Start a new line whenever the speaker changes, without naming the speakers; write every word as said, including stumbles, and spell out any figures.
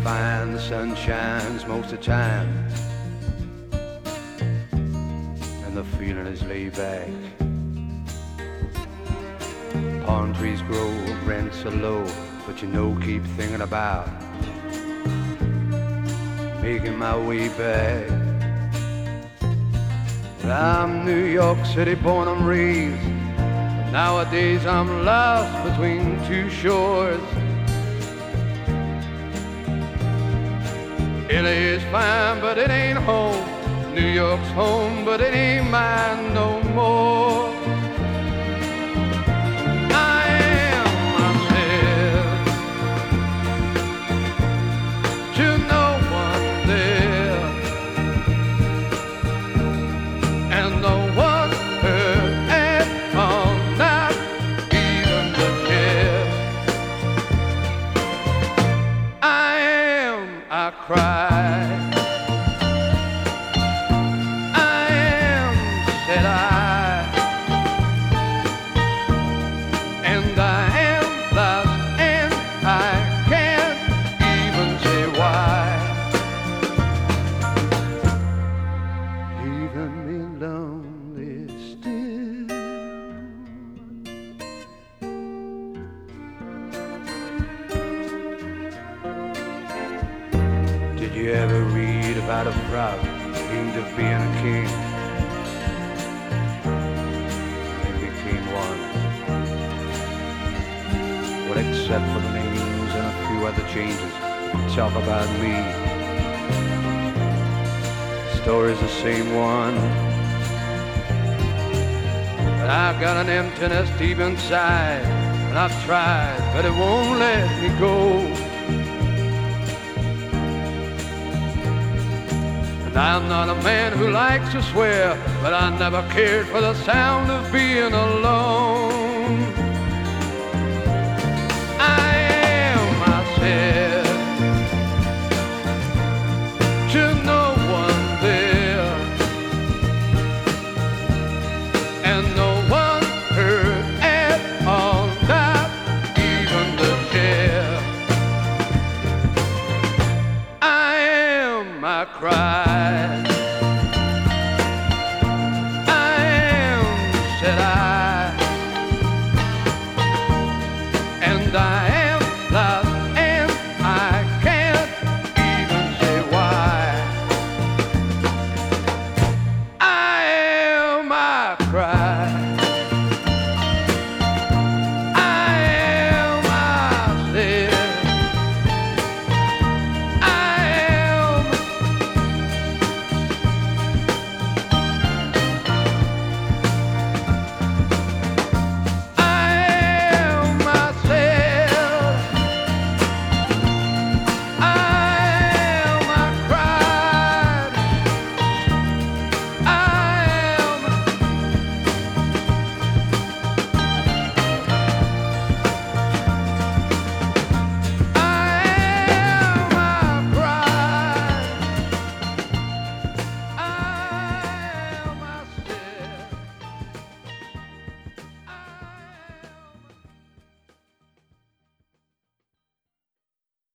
find the sun shines most of the time, and the feeling is laid back. Palm trees grow, rents are low, but you know, keep thinking about making my way back. I'm New York City born and raised, but nowadays I'm lost between two shores. L A is fine, but it ain't home. New York's home, but it ain't mine no more. I am myself, to no one there, and no one heard at all, not even the care. I am, I cry. Did you ever read about a frog dreamed of being a king and became one? Well, except for the names and a few other changes, talk about me. The story's the same one, but I've got an emptiness deep inside, and I've tried, but it won't let me go. And I'm not a man who likes to swear, but I never cared for the sound of being alone.